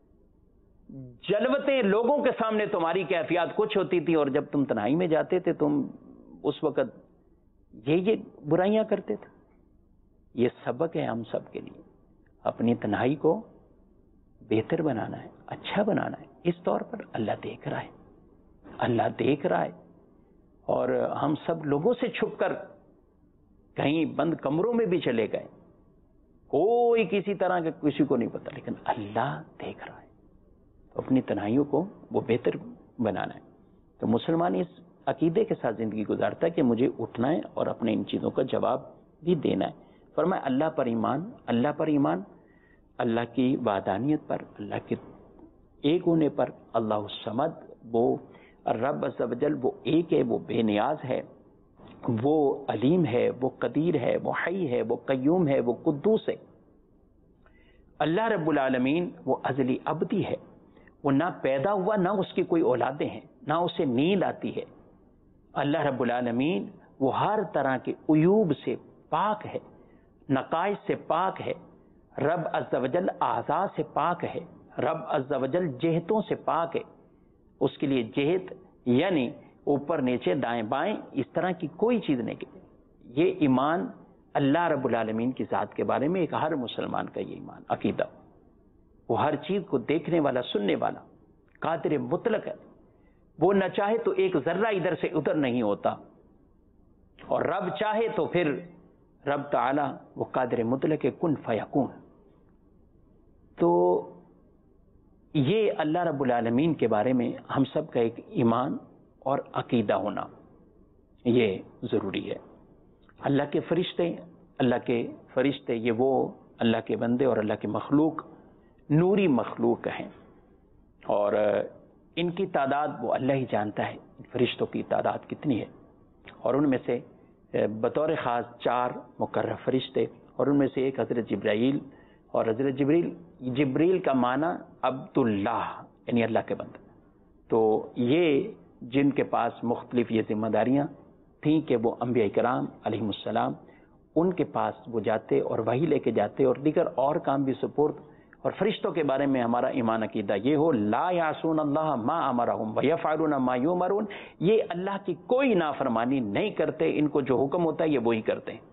جلوتیں لوگوں کے سامنے تمہاری کیفیات کچھ ہوتی تھی، اور جب تم تنہائی میں جاتے تھے تم اس وقت یہ یہ برائیاں کرتے تھے۔ یہ سبق ہے ہم سب کے لیے، اپنی تنہائی کو بہتر بنانا ہے، اچھا بنانا ہے۔ اس طور پر اللہ دیکھ رہا ہے، اللہ دیکھ رہا ہے، اور ہم سب لوگوں سے چھپ کر کہیں بند کمروں میں بھی چلے گئے، کوئی کسی طرح کا کسی کو نہیں پتا، لیکن اللہ دیکھ رہا ہے، تو اپنی تنہائیوں کو وہ بہتر بنانا ہے۔ تو مسلمان اس عقیدے کے ساتھ زندگی گزارتا ہے کہ مجھے اٹھنا ہے اور اپنے ان چیزوں کا جواب بھی دینا ہے۔ فرمایا اللہ پر ایمان، اللہ پر ایمان، اللہ کی وحدانیت پر، اللہ کے ایک ہونے پر، اللہ الصمد، وہ رب عز و جل وہ ایک ہے، وہ بے نیاز ہے، وہ علیم ہے، وہ قدیر ہے، وہ حی ہے، وہ قیوم ہے، وہ قدوس ہے۔ اللہ رب العالمین وہ ازلی ابدی ہے، وہ نہ پیدا ہوا، نہ اس کی کوئی اولادیں ہیں، نہ اسے نیند آتی ہے۔ اللہ رب العالمین وہ ہر طرح کے عیوب سے پاک ہے، نقائص سے پاک ہے۔ رب عز و جل اعضاء سے پاک ہے، رب عز و جل جہتوں سے پاک ہے۔ اس کے لیے جہت یعنی اوپر نیچے دائیں بائیں اس طرح کی کوئی چیز نہیں کی۔ یہ ایمان اللہ رب العالمین کی ذات کے بارے میں ایک ہر مسلمان کا یہ ایمان عقیدہ، وہ ہر چیز کو دیکھنے والا، سننے والا، قادر مطلق ہے، وہ نہ چاہے تو ایک ذرہ ادھر سے ادھر نہیں ہوتا، اور رب چاہے تو پھر رب تعالی وہ قادر مطلق ہے، کن فیکون۔ تو یہ اللہ رب العالمین کے بارے میں ہم سب کا ایک ایمان اور عقیدہ ہونا یہ ضروری ہے۔ اللہ کے فرشتے، اللہ کے فرشتے یہ وہ اللہ کے بندے اور اللہ کے مخلوق، نوری مخلوق ہیں، اور ان کی تعداد وہ اللہ ہی جانتا ہے، فرشتوں کی تعداد کتنی ہے، اور ان میں سے بطور خاص چار مقرر فرشتے، اور ان میں سے ایک حضرت جبرائیل، اور حضرت جبریل جبریل کا معنی عبداللہ یعنی اللہ کے بندے۔ تو یہ جن کے پاس مختلف یہ ذمہ داریاں تھیں کہ وہ انبیاء کرام علیہم السلام ان کے پاس وہ جاتے اور وحی لے کے جاتے، اور دیگر اور کام بھی سپورٹ۔ اور فرشتوں کے بارے میں ہمارا ایمان عقیدہ یہ ہو، لا یعصون اللہ ما امرہم ویفعلون ما یؤمرون، یہ اللہ کی کوئی نافرمانی نہیں کرتے، ان کو جو حکم ہوتا ہے یہ وہی کرتے ہیں۔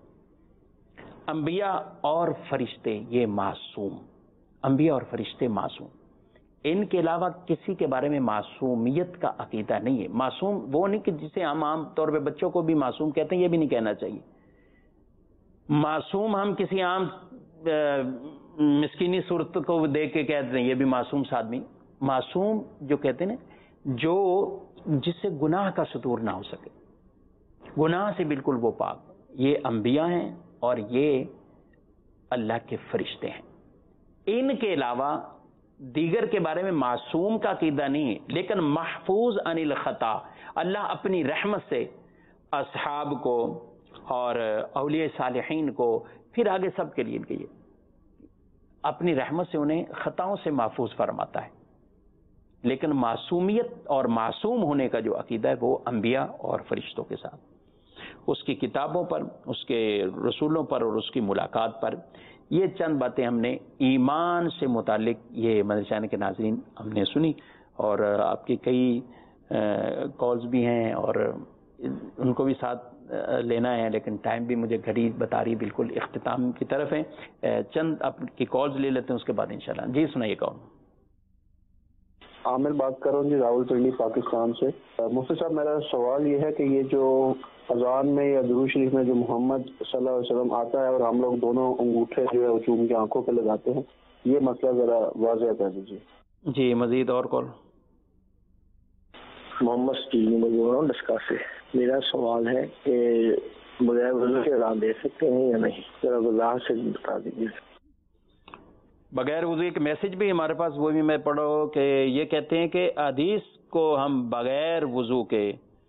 انبیاء اور فرشتے یہ معصوم، انبیاء اور فرشتے معصوم، ان کے علاوہ کسی کے بارے میں معصومیت کا عقیدہ نہیں ہے. معصوم وہ نہیں کہ جسے ہم عام طور پہ بچوں کو بھی معصوم کہتے ہیں، یہ بھی نہیں کہنا چاہیے. معصوم ہم کسی عام مسکینی صورت کو دیکھ کے کہتے ہیں یہ بھی معصوم سا آدمی. معصوم جو کہتے ہیں جو جس سے گناہ کا صدور نہ ہو سکے، گناہ سے بالکل وہ پاک. یہ انبیاء ہیں اور یہ اللہ کے فرشتے ہیں. ان کے علاوہ دیگر کے بارے میں معصوم کا عقیدہ نہیں ہے، لیکن محفوظ عن الخطا. اللہ اپنی رحمت سے اصحاب کو اور اولیاء صالحین کو، پھر آگے سب کے لیے ان کے لیے اپنی رحمت سے انہیں خطاؤں سے محفوظ فرماتا ہے. لیکن معصومیت اور معصوم ہونے کا جو عقیدہ ہے وہ انبیاء اور فرشتوں کے ساتھ، اس کی کتابوں پر، اس کے رسولوں پر اور اس کی ملاقات پر. یہ چند باتیں ہم نے ایمان سے متعلق یہ مدرسہ کے ناظرین ہم نے سنی، اور آپ کی کئی کالز بھی ہیں اور ان کو بھی ساتھ لینا ہے، لیکن ٹائم بھی مجھے گھڑی بتا رہی بالکل اختتام کی طرف ہے. چند آپ کی کالز لے لیتے ہیں اس کے بعد انشاءاللہ. جی سنائیے. کون؟ عامر بات کر رہا ہوں جی، راول پنڈی پاکستان سے. مفتی صاحب میرا سوال یہ ہے کہ یہ جو اذان میں یا درود شریف میں جو محمد صلی اللہ علیہ وسلم آتا ہے اور ہم لوگ دونوں انگوٹھے جو ہے وہ چوم کے آنکھوں پہ لگاتے ہیں، یہ مسئلہ ذرا واضح کر دیجیے. جی مزید اور کال. محمد سٹیل میں بول رہا ہوں ڈسکا سے. میرا سوال ہے کہ بغیر وضو کے اذان دے سکتے ہیں یا نہیں؟ ذرا وضاحت سے بتا دیجیے. بغیر وضو ایک میسج بھی ہمارے پاس، وہ بھی میں پڑھو کہ یہ کہتے ہیں کہ حدیث کو ہم بغیر وضو کے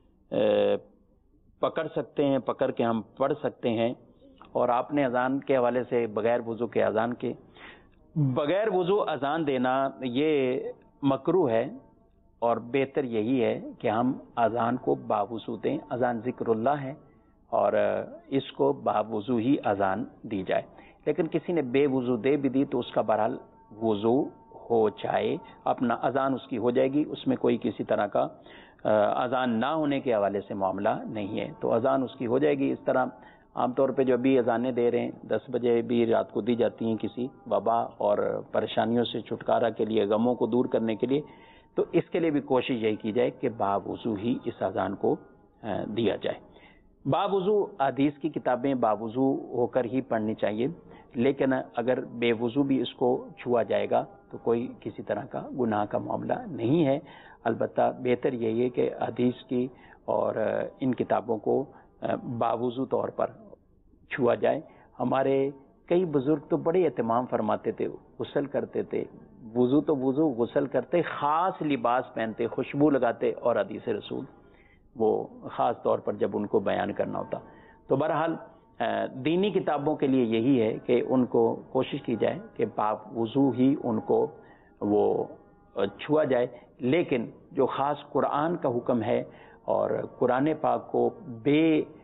پکڑ سکتے ہیں، پکڑ کے ہم پڑھ سکتے ہیں، اور آپ نے اذان کے حوالے سے بغیر وضو کے اذان کے بغیر وضو اذان دینا یہ مکروہ ہے، اور بہتر یہی ہے کہ ہم اذان کو باوضو دیں. اذان ذکر اللہ ہے اور اس کو باوضو ہی اذان دی جائے. لیکن کسی نے بے وضو دے بھی دی تو اس کا بہرحال وضو ہو جائے، اپنا اذان اس کی ہو جائے گی، اس میں کوئی کسی طرح کا اذان نہ ہونے کے حوالے سے معاملہ نہیں ہے، تو اذان اس کی ہو جائے گی. اس طرح عام طور پہ جو ابھی اذانیں دے رہے ہیں دس بجے بھی رات کو دی جاتی ہیں کسی وبا اور پریشانیوں سے چھٹکارا کے لیے، غموں کو دور کرنے کے لیے، تو اس کے لیے بھی کوشش یہی کی جائے کہ باوضو ہی اس اذان کو دیا جائے. باوضو حدیث کی کتابیں باوضو ہو کر ہی پڑھنی چاہیے، لیکن اگر بے وضو بھی اس کو چھوا جائے گا تو کوئی کسی طرح کا گناہ کا معاملہ نہیں ہے. البتہ بہتر یہی ہے کہ حدیث کی اور ان کتابوں کو باوضو طور پر چھوا جائے. ہمارے کئی بزرگ تو بڑے اہتمام فرماتے تھے، غسل کرتے تھے، وضو تو وضو، غسل کرتے، خاص لباس پہنتے، خوشبو لگاتے، اور حدیث رسول وہ خاص طور پر جب ان کو بیان کرنا ہوتا. تو بہرحال دینی کتابوں کے لیے یہی ہے کہ ان کو کوشش کی جائے کہ پاک وضو ہی ان کو وہ چھوا جائے. لیکن جو خاص قرآن کا حکم ہے اور قرآن پاک کو بے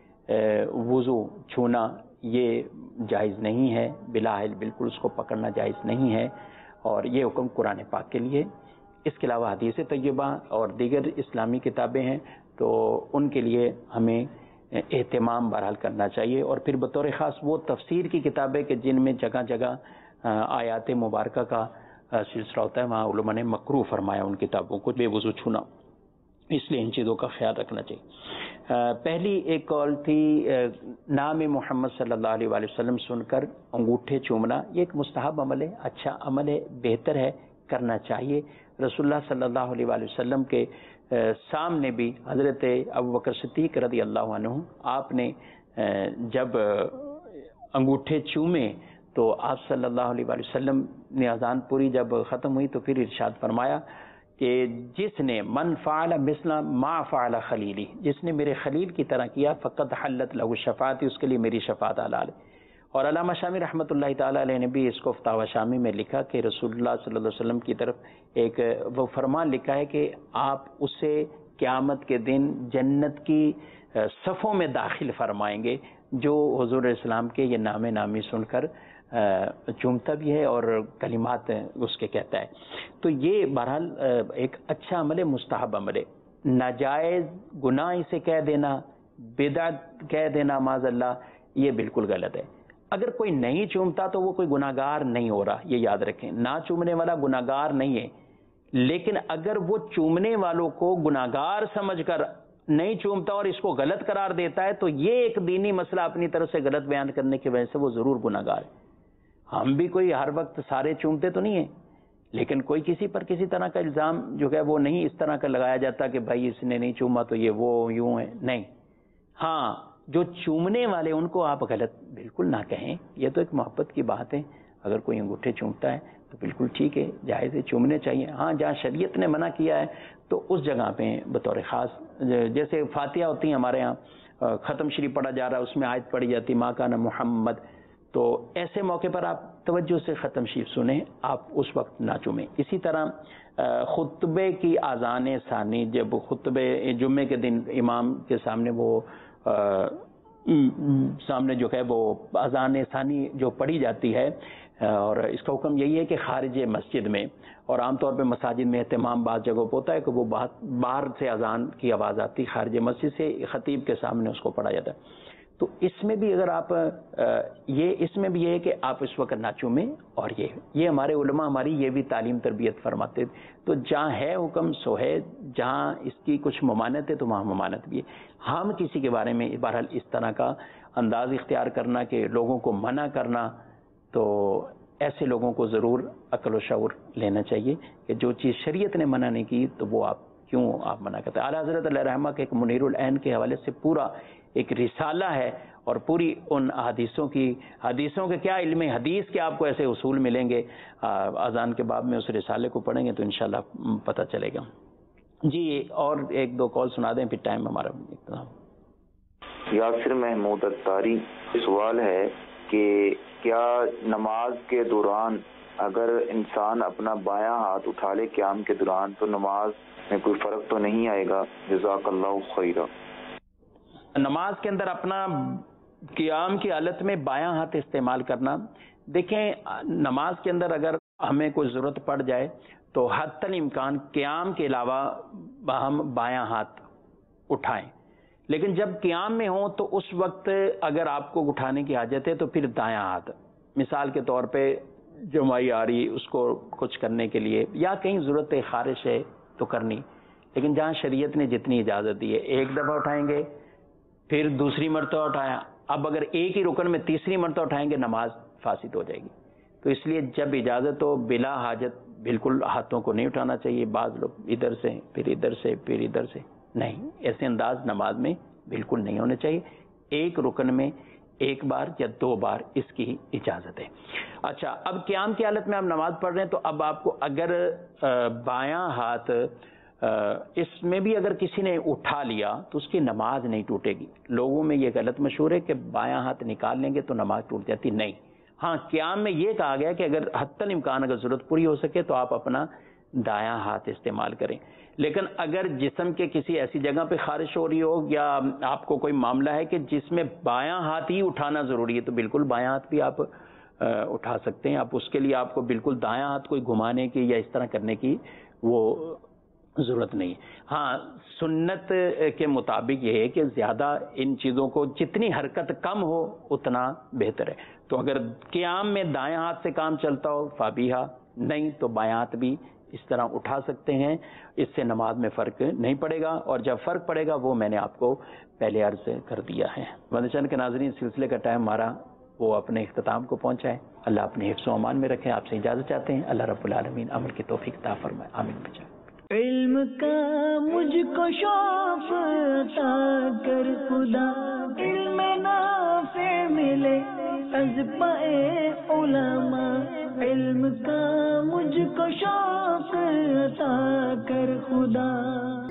وضو چھونا یہ جائز نہیں ہے، بلاحل بالکل اس کو پکڑنا جائز نہیں ہے، اور یہ حکم قرآن پاک کے لیے. اس کے علاوہ حدیث طیبہ اور دیگر اسلامی کتابیں ہیں تو ان کے لیے ہمیں اہتمام بہرحال کرنا چاہیے. اور پھر بطور خاص وہ تفسیر کی کتابیں کہ جن میں جگہ جگہ آیات مبارکہ کا سلسلہ ہوتا ہے، وہاں علماء نے مکروہ فرمایا ان کتابوں کو بے وضو چھونا، اس لیے ان چیزوں کا خیال رکھنا چاہیے. پہلی ایک کال تھی نام محمد صلی اللہ علیہ وآلہ وسلم سن کر انگوٹھے چومنا. یہ ایک مستحب عمل ہے، اچھا عمل ہے، بہتر ہے، کرنا چاہیے. رسول اللہ صلی اللہ علیہ وآلہ وسلم کے سامنے بھی حضرت ابوبکر صدیق رضی اللہ عنہ آپ نے جب انگوٹھے چومے تو آپ صلی اللہ علیہ وآلہ وسلم نے اذان پوری جب ختم ہوئی تو پھر ارشاد فرمایا کہ جس نے من فعل مثل ما فعل خلیلی، جس نے میرے خلیل کی طرح کیا فقد حلت له شفاعتی، اس کے لیے میری شفاعت حلال ہے. اور علامہ شامی رحمۃ اللہ تعالیٰ علیہ نے بھی اس کو فتاوی شامی میں لکھا کہ رسول اللہ صلی اللہ علیہ وسلم کی طرف ایک وہ فرمان لکھا ہے کہ آپ اسے قیامت کے دن جنت کی صفوں میں داخل فرمائیں گے جو حضور اسلام کے یہ نام نامی سن کر چومتا بھی ہے اور کلمات اس کے کہتا ہے. تو یہ بہرحال ایک اچھا عمل ہے، مستحب عمل ہے. ناجائز گناہ اسے کہہ دینا، بدعت کہہ دینا معاذ اللہ، یہ بالکل غلط ہے. اگر کوئی نہیں چومتا تو وہ کوئی گناہگار نہیں ہو رہا، یہ یاد رکھیں. نہ چومنے والا گناہگار نہیں ہے، لیکن اگر وہ چومنے والوں کو گناہگار سمجھ کر نہیں چومتا اور اس کو غلط قرار دیتا ہے تو یہ ایک دینی مسئلہ اپنی طرف سے غلط بیان کرنے کی وجہ سے وہ ضرور گناہگار ہے. ہم بھی کوئی ہر وقت سارے چومتے تو نہیں ہیں، لیکن کوئی کسی پر کسی طرح کا الزام جو ہے وہ نہیں اس طرح کا لگایا جاتا کہ بھائی اس نے نہیں چوما تو یہ وہ یوں ہے. نہیں، ہاں جو چومنے والے ان کو آپ غلط بالکل نہ کہیں، یہ تو ایک محبت کی بات ہے. اگر کوئی انگوٹھے چومتا ہے تو بالکل ٹھیک ہے، جائز ہے، چومنے چاہیے. ہاں جہاں شریعت نے منع کیا ہے تو اس جگہ پہ بطور خاص، جیسے فاتحہ ہوتی ہیں ہمارے ہاں، ختم شریف پڑھا جا رہا ہے، اس میں آیت پڑھی جاتی ماں کان محمد، تو ایسے موقع پر آپ توجہ سے ختم شریف سنیں، آپ اس وقت نہ چومیں. اسی طرح خطبے کی اذان ثانی، جب خطبے جمعے کے دن امام کے سامنے وہ سامنے جو ہے وہ اذان ثانی جو پڑھی جاتی ہے، اور اس کا حکم یہی ہے کہ خارج مسجد میں، اور عام طور پہ مساجد میں اہتمام بعض جگہوں پہ ہوتا ہے کہ وہ باہر سے اذان کی آواز آتی، خارج مسجد سے خطیب کے سامنے اس کو پڑھا جاتا ہے. تو اس میں بھی اگر آپ یہ اس میں بھی یہ ہے کہ آپ اس وقت نہ چومیں. اور یہ یہ ہمارے علماء ہماری یہ بھی تعلیم تربیت فرماتے. تو جہاں ہے حکم سو ہے، جہاں اس کی کچھ ممانت ہے تو وہاں ممانت بھی ہے. ہم کسی کے بارے میں بہرحال اس طرح کا انداز اختیار کرنا کہ لوگوں کو منع کرنا، تو ایسے لوگوں کو ضرور عقل و شعور لینا چاہیے کہ جو چیز شریعت نے منع نہیں کی تو وہ آپ کیوں آپ منع کرتے ہیں. اعلیٰ حضرت علیہ رحمہ کے ایک منیر العین کے حوالے سے پورا ایک رسالہ ہے، اور پوری ان حدیثوں کی حدیثوں کے کیا علم حدیث کے آپ کو ایسے اصول ملیں گے. اذان کے باب میں اس رسالے کو پڑھیں گے تو انشاءاللہ پتہ چلے گا. جی اور ایک دو کال سنا دیں پھر ٹائم ہمارا اختتام. یاسر محمود اتاری، سوال ہے کہ کیا نماز کے دوران اگر انسان اپنا بایاں ہاتھ اٹھا لے قیام کے دوران تو نماز میں کوئی فرق تو نہیں آئے گا؟ جزاک اللہ خیرہ. نماز کے اندر اپنا قیام کی حالت میں بایاں ہاتھ استعمال کرنا، دیکھیں نماز کے اندر اگر ہمیں کوئی ضرورت پڑ جائے تو حتی الامکان قیام کے علاوہ ہم بایاں ہاتھ اٹھائیں، لیکن جب قیام میں ہوں تو اس وقت اگر آپ کو اٹھانے کی حاجت ہے تو پھر دایاں ہاتھ، مثال کے طور پہ جمعائی آ رہی اس کو کچھ کرنے کے لیے یا کہیں ضرورت خارش ہے تو کرنی. لیکن جہاں شریعت نے جتنی اجازت دی ہے، ایک دفعہ اٹھائیں گے پھر دوسری مرتبہ اٹھایا، اب اگر ایک ہی رکن میں تیسری مرتبہ اٹھائیں گے نماز فاسد ہو جائے گی. تو اس لیے جب اجازت ہو بلا حاجت بالکل ہاتھوں کو نہیں اٹھانا چاہیے. بعض لوگ ادھر سے پھر ادھر سے پھر ادھر سے، نہیں، ایسے انداز نماز میں بالکل نہیں ہونے چاہیے. ایک رکن میں ایک بار یا دو بار اس کی اجازت ہے. اچھا، اب قیام کی حالت میں آپ نماز پڑھ رہے ہیں تو اب آپ کو اگر بایاں ہاتھ اس میں بھی اگر کسی نے اٹھا لیا تو اس کی نماز نہیں ٹوٹے گی. لوگوں میں یہ غلط مشہور ہے کہ بایاں ہاتھ نکال لیں گے تو نماز ٹوٹ جاتی. نہیں، ہاں قیام میں یہ کہا گیا کہ اگر حتی الامکان اگر ضرورت پوری ہو سکے تو آپ اپنا دایاں ہاتھ استعمال کریں. لیکن اگر جسم کے کسی ایسی جگہ پہ خارش ہو رہی ہو یا آپ کو کوئی معاملہ ہے کہ جس میں بایاں ہاتھ ہی اٹھانا ضروری ہے تو بالکل بایاں ہاتھ بھی آپ اٹھا سکتے ہیں. آپ اس کے لیے آپ کو بالکل دایاں ہاتھ کوئی گھمانے کی یا اس طرح کرنے کی وہ ضرورت نہیں. ہاں سنت کے مطابق یہ ہے کہ زیادہ ان چیزوں کو جتنی حرکت کم ہو اتنا بہتر ہے. تو اگر قیام میں دایاں ہاتھ سے کام چلتا ہو فابیہا، نہیں تو بایاں ہاتھ بھی اس طرح اٹھا سکتے ہیں. اس سے نماز میں فرق نہیں پڑے گا، اور جب فرق پڑے گا وہ میں نے آپ کو پہلے عرض کر دیا ہے. مدنی کے ناظرین، سلسلے کا ٹائم ہمارا وہ اپنے اختتام کو پہنچا ہے. اللہ اپنے حفظ و امان میں رکھیں. آپ سے اجازت چاہتے ہیں. اللہ رب العالمین عمل کی توفیق عطا فرمائے. آمین. بچا علم کا مجھ کو شوق عطا کر خدا، علم نافع ملے از پائے علماء. علم کا مجھ کو شوق عطا کر خدا.